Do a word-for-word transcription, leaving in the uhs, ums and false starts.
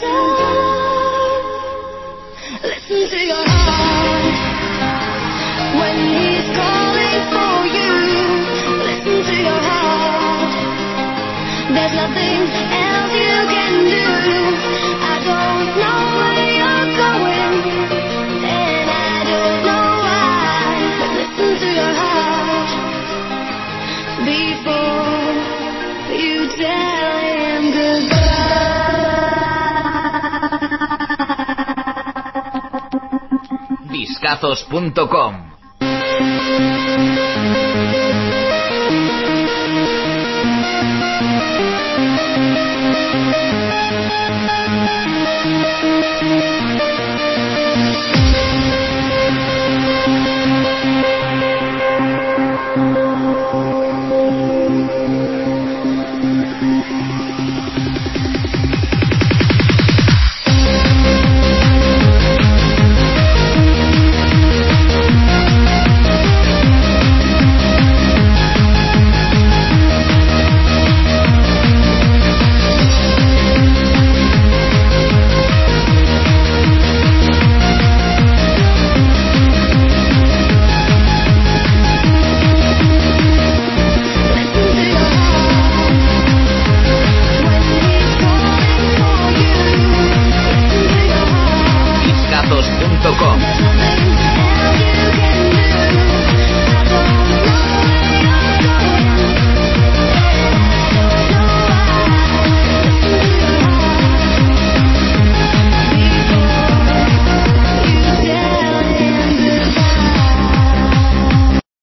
Listen to your heart when he's calling for you. Listen to your heart. There's nothing else you can do. I don't know where you're going, and I don't know why. But listen to your heart before you tell him goodbye. Discazos punto com.